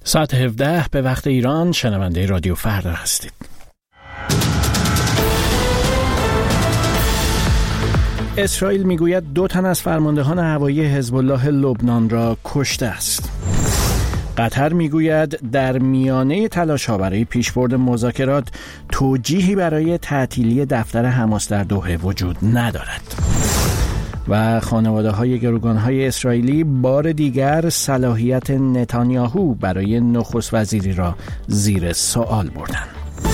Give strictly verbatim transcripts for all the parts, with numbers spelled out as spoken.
ساعت هفده به وقت ایران، شنونده رادیو فردا هستید. اسرائیل میگوید دو تن از فرماندهان هوایی حزب الله لبنان را کشته است. قطر میگوید در میانه تلاش‌ها برای پیشبرد مذاکرات توجیهی برای تعطیلی دفتر حماس در دوحه وجود ندارد. و خانواده‌های گروگان‌های اسرائیلی بار دیگر صلاحیت نتانیاهو برای نخست وزیری را زیر سوال بردند.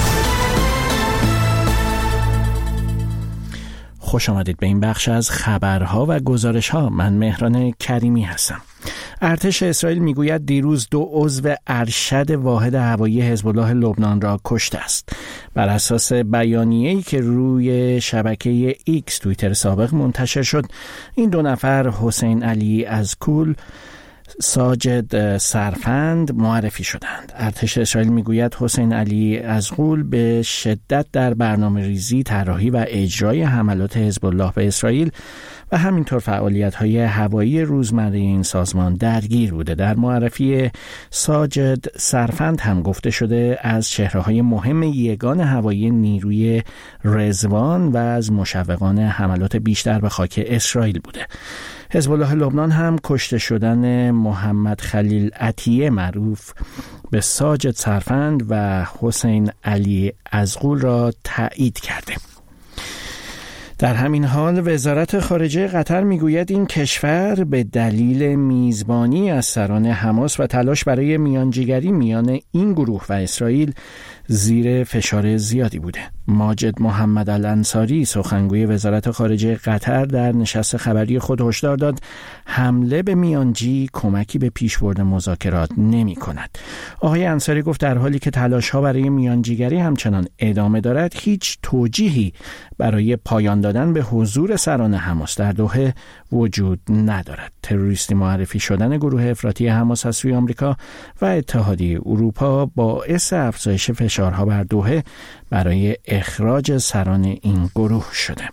خوش آمدید به این بخش از خبرها و گزارش‌ها. من مهران کریمی هستم. ارتش اسرائیل میگوید دیروز دو عضو ارشد واحد هوایی حزب الله لبنان را کشته است. بر اساس بیانیه‌ای که روی شبکه ایکس توییتر سابق منتشر شد، این دو نفر حسین علی ازغول، ساجد سرفند معرفی شدند. ارتش اسرائیل میگوید حسین علی ازغول به شدت در برنامه ریزی، طراحی و اجرای حملات حزب الله به اسرائیل و همینطور فعالیت‌های هوایی روزمره این سازمان درگیر بوده. در معرفی ساجد سرفند هم گفته شده از چهره‌های مهم یگان هوایی نیروی رضوان و از مشوقان حملات بیشتر به خاک اسرائیل بوده. حزب الله لبنان هم کشته شدن محمد خلیل عطیه معروف به ساجد سرفند و حسین علی ازغول را تایید کرده. در همین حال وزارت خارجه قطر میگوید این کشور به دلیل میزبانی از سران حماس و تلاش برای میانجیگری میان این گروه و اسرائیل زیر فشار زیادی بوده. ماجد محمد الانصاری، سخنگوی وزارت خارجه قطر، در نشست خبری خود هشدار داد حمله به میانجی کمکی به پیشبرد مذاکرات نمی کند. آقای انصاری گفت در حالی که تلاش‌ها برای میانجیگری همچنان ادامه دارد، هیچ توجیهی برای پایان دادن به حضور سران حماس در دوحه وجود ندارد. تروریستی معرفی شدن گروه افراطی حماس از سوی آمریکا و اتحادیه اروپا باعث افزایش فشارها بر دوحه برای اخراج سران این گروه شده.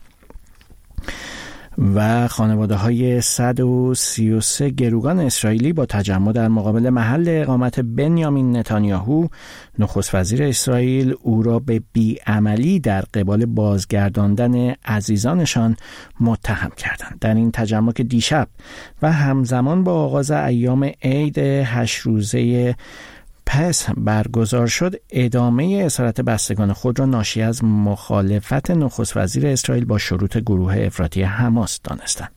و خانواده‌های صد و سی و سه گروگان اسرائیلی با تجمع در مقابل محل اقامت بنیامین نتانیاهو، نخست وزیر اسرائیل، او را به بیعملی در قبال بازگرداندن عزیزانشان متهم کردند. در این تجمع که دیشب و همزمان با آغاز ایام عید هشت روزه پس برگزار شد، ادامه اسارت بستگان خود را ناشی از مخالفت نخست وزیر اسرائیل با شروط گروه افراطی حماس دانستند.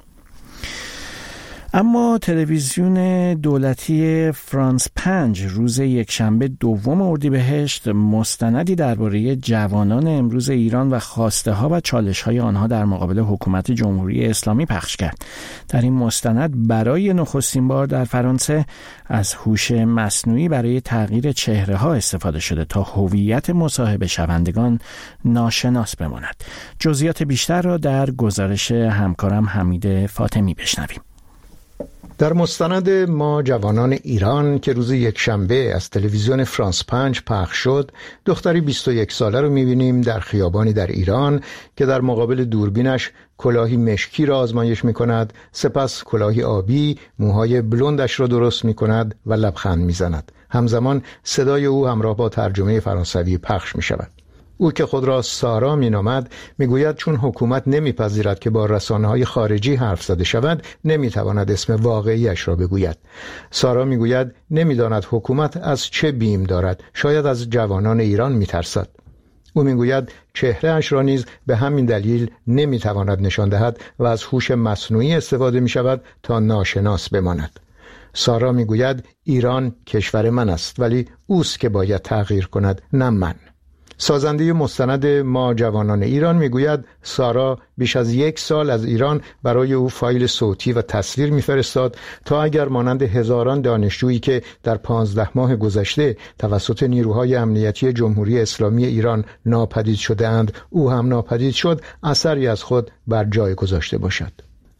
اما تلویزیون دولتی فرانس پنج روز یکشنبه دوم اردیبهشت مستندی درباره جوانان امروز ایران و خواسته ها و چالش های آنها در مقابل حکومت جمهوری اسلامی پخش کرد. در این مستند برای نخستین بار در فرانسه از هوش مصنوعی برای تغییر چهره ها استفاده شده تا هویت مصاحبه شوندگان ناشناس بماند. جزئیات بیشتر را در گزارش همکارم حمید فاطمی بشنویم. در مستند ما جوانان ایران که روز یکشنبه از تلویزیون فرانس پنج پخش شد، دختری بیست و یک ساله رو می‌بینیم در خیابانی در ایران که در مقابل دوربینش کلاهی مشکی را آزمایش می‌کند، سپس کلاهی آبی، موهای بلوندش را درست می‌کند و لبخند می‌زند. همزمان صدای او همراه با ترجمه فرانسوی پخش می‌شود. او که خود را سارا می‌نامد میگوید چون حکومت نمیپذیرد که با رسانه‌های خارجی حرف زده شود، نمیتواند اسم واقعیش را بگوید. سارا میگوید نمیداند حکومت از چه بیم دارد، شاید از جوانان ایران میترسد. او میگوید چهره اش را نیز به همین دلیل نمیتواند نشان دهد و از هوش مصنوعی استفاده میشود تا ناشناس بماند. سارا میگوید ایران کشور من است، ولی اوست که باید تغییر کند، نه من. سازنده مستند ما جوانان ایران میگوید سارا بیش از یک سال از ایران برای او فایل صوتی و تصویر میفرستاد تا اگر مانند هزاران دانشجویی که در پانزده ماه گذشته توسط نیروهای امنیتی جمهوری اسلامی ایران ناپدید شده‌اند، او هم ناپدید شد، اثری از خود بر جای گذاشته باشد.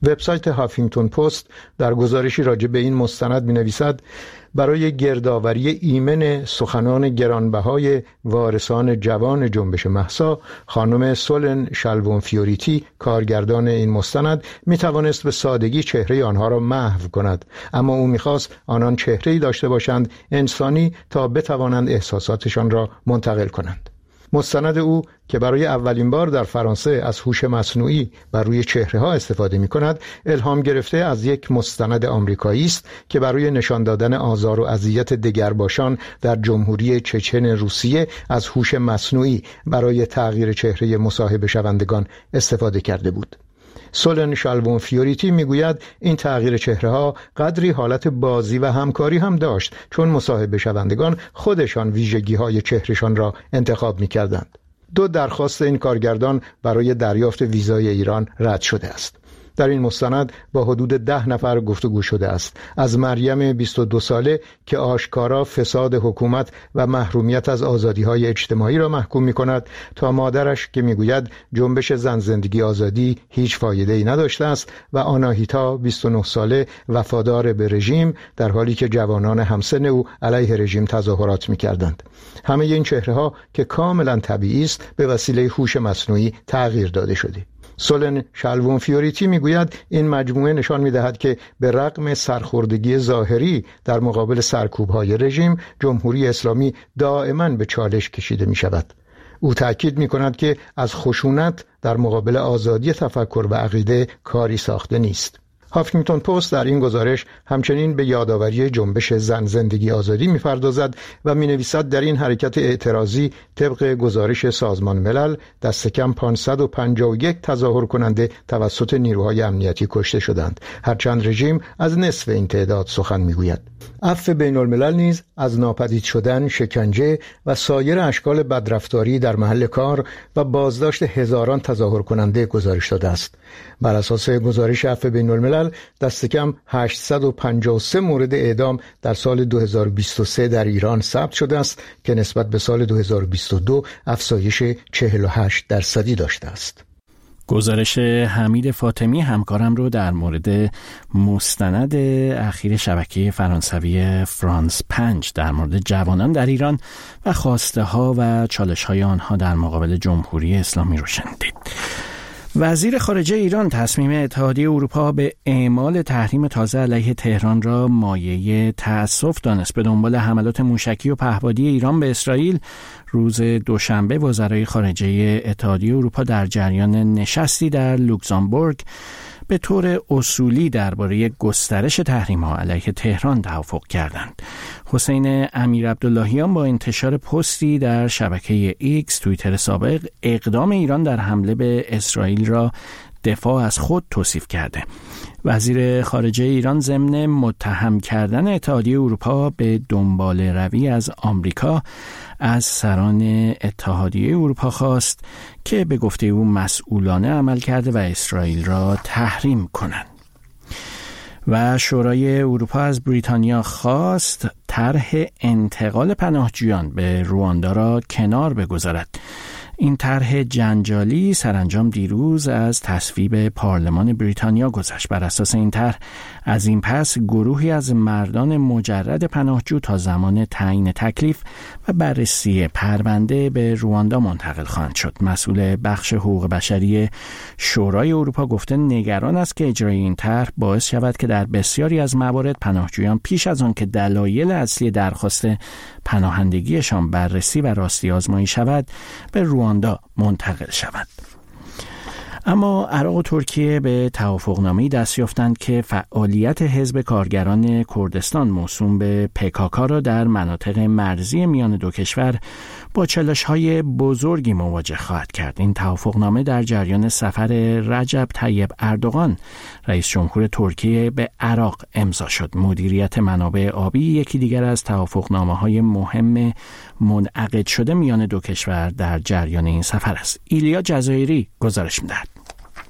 وبسایت هافینگتون پست در گزارشی راجع به این مستند می‌نویسد برای گردآوری ایمن سخنان گرانبهای وارثان جوان جنبش مهسا، خانم سولن شالوون فیوریتی کارگردان این مستند می‌توانست به سادگی چهره آنها را محو کند، اما او می‌خواست آنان چهره‌ای داشته باشند انسانی تا بتوانند احساساتشان را منتقل کنند. مستند او که برای اولین بار در فرانسه از هوش مصنوعی بر روی چهره‌ها استفاده می‌کند، الهام گرفته از یک مستند آمریکایی است که برای نشان دادن آزار و اذیت دگرباشان در جمهوری چچن روسیه از هوش مصنوعی برای تغییر چهره مصاحبه شوندگان استفاده کرده بود. سولن شالوون فیوریتی میگوید این تغییر چهره‌ها قدری حالت بازی و همکاری هم داشت، چون مصاحبه شوندگان خودشان ویژگی‌های چهرهشان را انتخاب می‌کردند. دو درخواست این کارگردان برای دریافت ویزای ایران رد شده است. در این مستند با حدود ده نفر گفتگو شده است، از مریم بیست و دو ساله که آشکارا فساد حکومت و محرومیت از آزادی‌های اجتماعی را محکوم می‌کند، تا مادرش که می‌گوید جنبش زن زندگی آزادی هیچ فایده‌ای نداشته است، و آناهیتا بیست و نه ساله وفادار به رژیم، در حالی که جوانان همسن او علیه رژیم تظاهرات می‌کردند. همه این چهره‌ها که کاملا طبیعی است به وسیله هوش مصنوعی تغییر داده شده. سولن شالوون فیوریتی میگوید این مجموعه نشان میدهد که به رغم سرخوردگی ظاهری در مقابل سرکوب‌های رژیم، جمهوری اسلامی دائما به چالش کشیده می شود. او تأکید می کند که از خشونت در مقابل آزادی تفکر و عقیده کاری ساخته نیست. هافینگتون پست در این گزارش همچنین به یادآوری جنبش زن زندگی آزادی می‌پردازد و می‌نویسد در این حرکت اعتراضی طبق گزارش سازمان ملل دست کم پانصد و پنجاه و یک تظاهر کننده توسط نیروهای امنیتی کشته شدند، هرچند رژیم از نصف این تعداد سخن می‌گوید. عفو بین الملل نیز از ناپدید شدن، شکنجه و سایر اشکال بدرفتاری در محل کار و بازداشت هزاران تظاهر کننده گزارش داده است. بر اساس گزارش عفو بین الملل دست کم هشتصد و پنجاه و سه مورد اعدام در سال دو هزار و بیست و سه در ایران ثبت شده است که نسبت به سال دو هزار و بیست و دو افزایش چهل و هشت درصدی داشته است. گزارش حمید فاطمی همکارم رو در مورد مستند اخیر شبکه فرانسوی فرانس پنج در مورد جوانان در ایران و خواسته ها و چالش های آنها در مقابل جمهوری اسلامی رو شنیدید. وزیر خارجه ایران تصمیم اتحادیه اروپا به اعمال تحریم تازه علیه تهران را مایه تأسف دانست. به دنبال حملات موشکی و پهپادی ایران به اسرائیل، روز دوشنبه وزرای خارجه اتحادیه اروپا در جریان نشستی در لوکزامبورگ به طور اصولی درباره گسترش تحریم‌ها علیه تهران توافق کردند. حسین امیرعبداللهیان با انتشار پستی در شبکه ایکس توییتر سابق اقدام ایران در حمله به اسرائیل را دفاع از خود توصیف کرده. وزیر خارجه ایران ضمن متهم کردن اتحادیه اروپا به دنبال روی از آمریکا از سران اتحادیه اروپا خواست که به گفته او مسئولانه عمل کرده و اسرائیل را تحریم کنند. و شورای اروپا از بریتانیا خواست طرح انتقال پناهجویان به رواندا را کنار بگذارد. این طرح جنجالی سرانجام دیروز از تصویب پارلمان بریتانیا گذشت. بر اساس این طرح از این پس گروهی از مردان مجرد پناهجو تا زمان تعیین تکلیف و بررسی پرونده به رواندا منتقل خواهند شد. مسئول بخش حقوق بشری شورای اروپا گفته نگران است که اجرای این طرح باعث شود که در بسیاری از موارد پناهجویان پیش از آن که دلایل اصلی درخواست پناهندگیشان بررسی و راستی آزمایی شود به رواندا منتقل شود. اما عراق و ترکیه به توافقنامه‌ای دست یافتند که فعالیت حزب کارگران کردستان موسوم به پکاکا را در مناطق مرزی میان دو کشور با چالش‌های بزرگی مواجه خواهد کرد. این توافقنامه در جریان سفر رجب طیب اردوغان رئیس جمهور ترکیه به عراق امضا شد. مدیریت منابع آبی یکی دیگر از توافقنامه‌های مهم منعقد شده میان دو کشور در جریان این سفر است. ایلیا جزایری گزارش می‌دهد.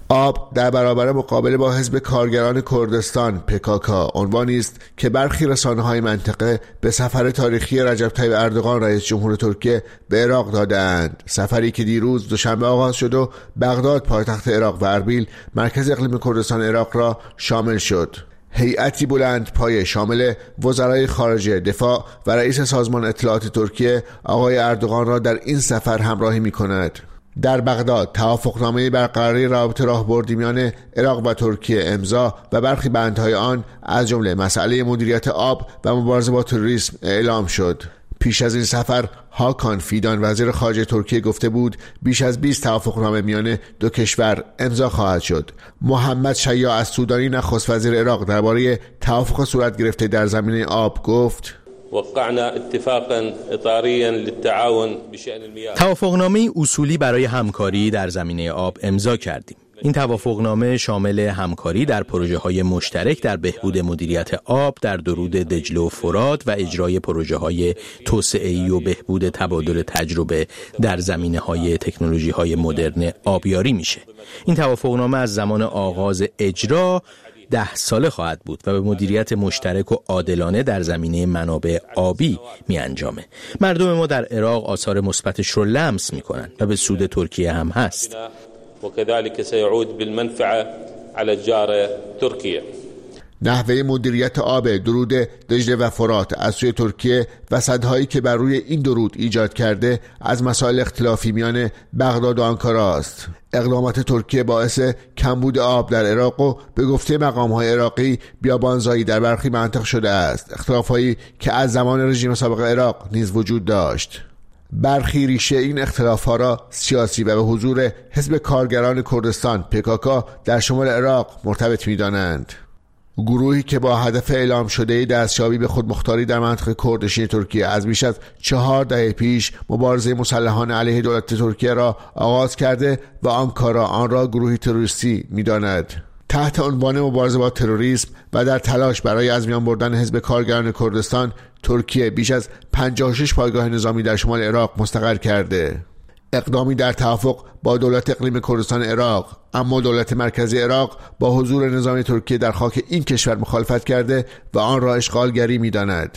آب در برابر مقابله با حزب کارگران کردستان پکاکا عنوانی است که برخی رسانه‌های منطقه به سفر تاریخی رجب طیب اردوغان رئیس جمهور ترکیه به عراق دادند. سفری که دیروز دوشنبه آغاز شد و بغداد پایتخت عراق و اربیل مرکز اقلیم کردستان عراق را شامل شد. هیئتی بلند پایه شامل وزرای خارجه، دفاع و رئیس سازمان اطلاعات ترکیه آقای اردوغان را در این سفر همراهی می‌کند. در بغداد توافقنامه برقراری روابط راهبردی میان عراق و ترکیه امضا و برخی بندهای آن از جمله مسئله مدیریت آب و مبارزه با تروریسم اعلام شد. پیش از این سفر هاکان فیدان وزیر خارجه ترکیه گفته بود بیش از بیست توافقنامه میان دو کشور امضا خواهد شد. محمد شیاع السودانی نخست وزیر عراق درباره توافق صورت گرفته در زمینه آب گفت: وقعنا اتفاقا اطاريا للتعاون بشأن المياه. توافقنامه اصولی برای همکاری در زمینه آب امضا کردیم. این توافقنامه شامل همکاری در پروژه‌های مشترک در بهبود مدیریت آب در درود دجله و فرات و اجرای پروژه‌های توسعه‌ای و بهبود تبادل تجربه در زمینه‌های تکنولوژی‌های مدرن آبیاری میشه. این توافقنامه از زمان آغاز اجرا ده ساله خواهد بود و به مدیریت مشترک و عادلانه در زمینه منابع آبی می انجامه. مردم ما در عراق آثار مثبتش رو لمس می کنن و به سود ترکیه هم هست. و كذلك سيعود بالمنفعه على الجار ترکیه. نحوه مدیریت آب درود دجله و فرات از سوی ترکیه و سدهایی که بر روی این درود ایجاد کرده از مسائل اختلافی میان بغداد و آنکارا است. اقدامات ترکیه باعث کمبود آب در عراق و به گفته مقام‌های عراقی بیابانزایی در برخی مناطق شده است، اختلافایی که از زمان رژیم سابق عراق نیز وجود داشت. برخی ریشه این اختلاف‌ها را سیاسی و به حضور حزب کارگران کردستان پکاکا در شمال عراق مرتبط می‌دانند. گروهی که با هدف اعلام شده دستیابی به خودمختاری در منطقه کردشین ترکیه از بیش از چهار دهه پیش مبارزه مسلحانه علیه دولت ترکیه را آغاز کرده و آنکارا آن را گروهی تروریستی می‌داند. تحت عنوان مبارزه با تروریسم و در تلاش برای از میان بردن حزب کارگران کردستان، ترکیه بیش از پنجاه و شش پایگاه نظامی در شمال عراق مستقر کرده. اقدامی در توافق با دولت اقلیم کردستان عراق، اما دولت مرکزی عراق با حضور نظامی ترکیه در خاک این کشور مخالفت کرده و آن را اشغالگری می‌داند.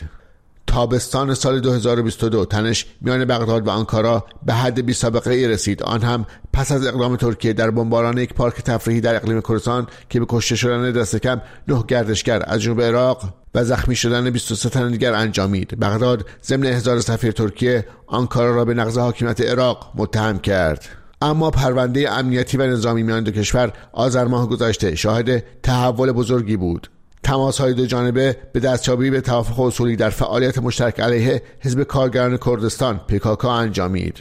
تابستان سال دو هزار و بیست و دو تنش میان بغداد و آنکارا به حد بی سابقه ای رسید، آن هم پس از اقدام ترکیه در بمباران یک پارک تفریحی در اقلیم کردستان که به کشته شدن دست کم نه گردشگر از جنوب عراق و زخمی شدن بیست و سه تن دیگر انجامید. بغداد ضمن احضار سفیر ترکیه آنکارا را به نقض حاکمیت عراق متهم کرد. اما پرونده امنیتی و نظامی میان دو کشور آذر ماه گذشته شاهد تحول بزرگی بود. تماس‌های دو جانبه به دستیابی به توافق اصولی در فعالیت مشترک علیه حزب کارگران کردستان پکاکا انجامید.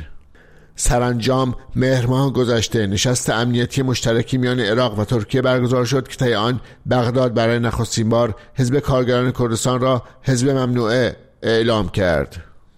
سرانجام مهر ماه گذشته نشست امنیتی مشترکی میان عراق و ترکیه برگزار شد که طی آن بغداد برای نخستین بار حزب کارگران کردستان را حزب ممنوعه اعلام کرد.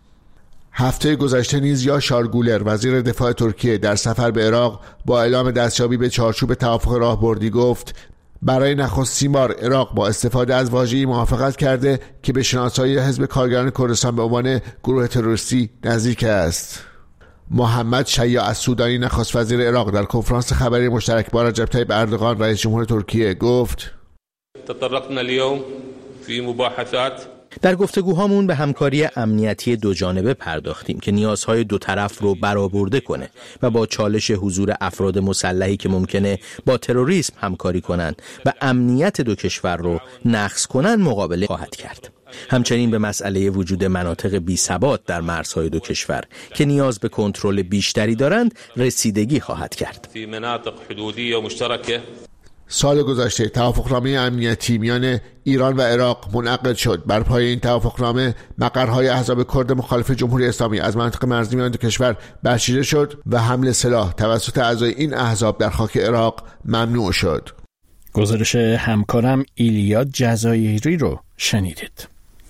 هفته گذشته نیز یاشار گولر وزیر دفاع ترکیه در سفر به عراق با اعلام دستیابی به چارچوب توافق راهبردی گفت برای نخستین بار عراق با استفاده از واژه‌ای موافقت کرده که به شناسایی حزب کارگران کردستان به عنوان گروه تروریستی نزدیک است. محمد شیاع السودانی نخست وزیر عراق در کنفرانس خبری مشترک با رجب طیب اردوغان رئیس جمهور ترکیه گفت: تطرقنا اليوم في مباحثات در گفتگوهامون به همکاری امنیتی دو جانبه پرداختیم که نیازهای دو طرف رو برآورده کنه و با چالش حضور افراد مسلحی که ممکنه با تروریسم همکاری کنن و امنیت دو کشور رو نقض کنن مقابله خواهد کرد. همچنین به مسئله وجود مناطق بی ثبات در مرزهای دو کشور که نیاز به کنترل بیشتری دارند رسیدگی خواهد کرد. في مناطق حدودية مشتركة. سال گذشته توافقنامه امنیتی میان ایران و عراق منعقد شد. بر پایه این توافقنامه مقرهای احزاب کرد مخالف جمهوری اسلامی از منطقه مرزی میان دو کشور برچیده شد و حمل سلاح توسط اعضای این احزاب در خاک عراق ممنوع شد. گزارش همکارم ایلیا جزایری رو شنیدید.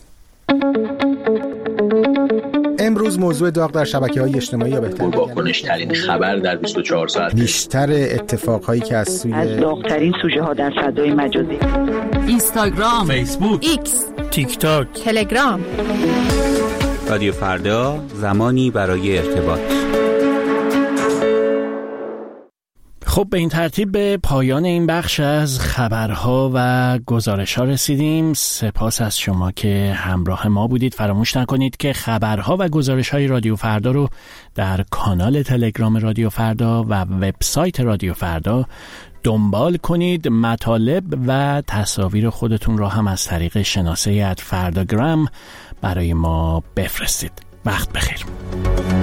امروز موضوع داغ در شبکه‌های اجتماعی یا بهتر پرواکنش‌ترین خبر در بیست و چهار ساعت، بیشتر اتفاقهایی که از سوی از داغ‌ترین سوژه‌ها در فضای مجازی، اینستاگرام، فیسبوک، ایکس، تیک تاک، تلگرام. رادیو فردا، زمانی برای ارتباط. خب به این ترتیب به پایان این بخش از خبرها و گزارش‌ها رسیدیم. سپاس از شما که همراه ما بودید. فراموش نکنید که خبرها و گزارش‌های رادیو فردا رو در کانال تلگرام رادیو فردا و وبسایت رادیو فردا دنبال کنید. مطالب و تصاویر خودتون را هم از طریق شناسه ات فرداگرام برای ما بفرستید. وقت بخیر.